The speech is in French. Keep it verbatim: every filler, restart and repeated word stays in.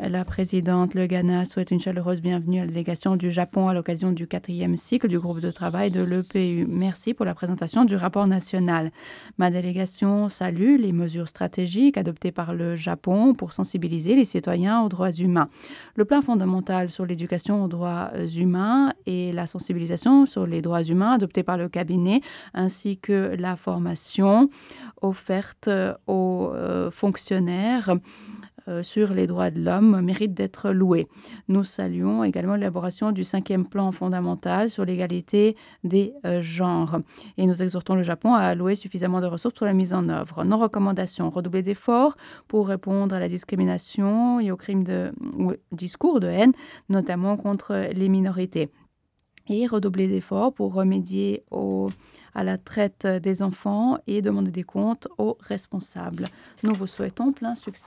la présidente Le Ghana souhaite une chaleureuse bienvenue à la délégation du Japon à l'occasion du quatrième cycle du groupe de travail de l'E P U. Merci pour la présentation du rapport national. Ma délégation salue les mesures stratégiques adoptées par le Japon pour sensibiliser les citoyens aux droits humains. Le plan fondamental sur l'éducation aux droits humains et la sensibilisation sur les droits humains adopté par le cabinet, ainsi que la formation offerte aux euh, fonctionnaires Euh, sur les droits de l'homme mérite d'être loué. Nous saluons également l'élaboration du cinquième plan fondamental sur l'égalité des euh, genres et nous exhortons le Japon à allouer suffisamment de ressources pour la mise en œuvre. Nos recommandations: redoubler d'efforts pour répondre à la discrimination et aux crimes de ou discours de haine, notamment contre les minorités. Et redoubler d'efforts pour remédier au, à la traite des enfants et demander des comptes aux responsables. Nous vous souhaitons plein succès.